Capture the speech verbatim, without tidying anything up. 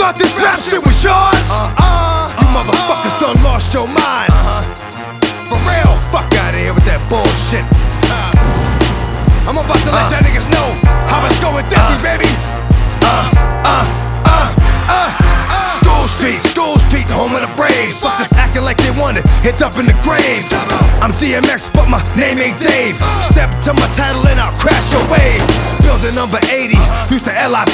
thought this rap shit was yours? Uh-uh. You motherfuckers done lost your mind. Uh-huh. For real, fuck out of here with that bullshit. Uh, I'm about to let uh, y'all niggas know how it's going, Desi, uh, baby. Uh, uh, uh, uh. School Street, School Street, home of the Braves. Fuckers acting like they want it, hit up in the grave. I'm D M X, but my name ain't Dave. Step to my title and I'll crash your wave. Building number eighty, used to L I